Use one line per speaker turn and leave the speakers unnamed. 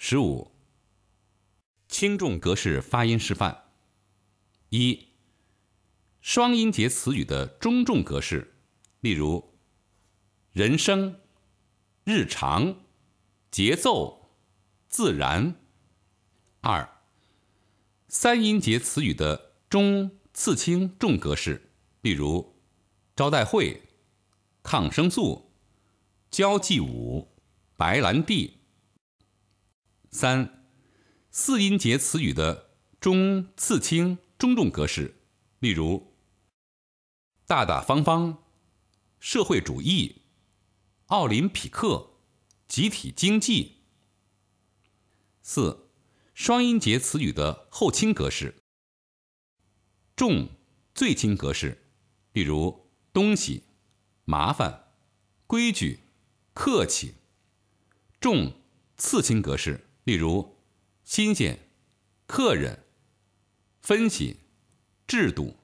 15. 轻重格式发音示范。1. 双音节词语的中重格式，例如人生、日常、节奏、自然。2. 三音节词语的中、次轻重格式，例如招待会、抗生素、交际舞、白兰地。3. 四音节词语的中、次轻中重格式，例如大大方方、社会主义、奥林匹克、集体经济。4. 双音节词语的后轻格式，重、最轻格式，例如东西、麻烦、规矩、客气。重、次轻格式，例如新鲜、客人、分析、制度。